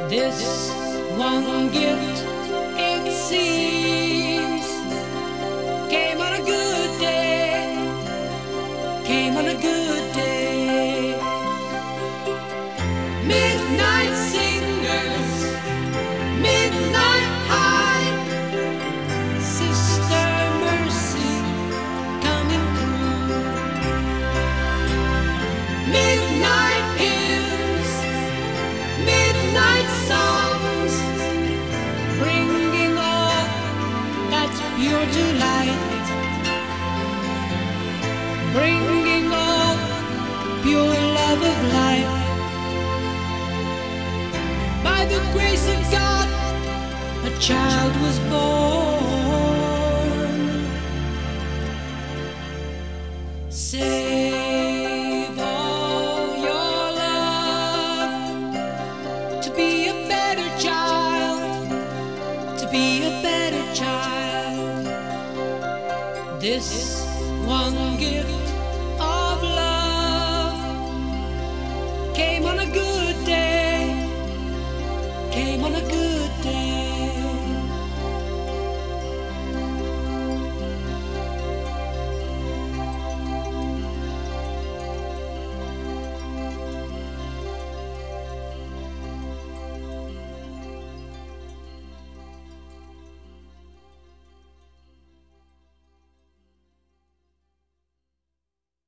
This one gift, it seems, came on a good day, came on a good day. Midnight singers, midnight high, Sister Mercy coming through. Midnight hymns, midnight songs, bringing all that's pure to light, bringing all pure love of life. By the grace of God, a child was born. Save all your love to be a better child, to be a better child. This one gift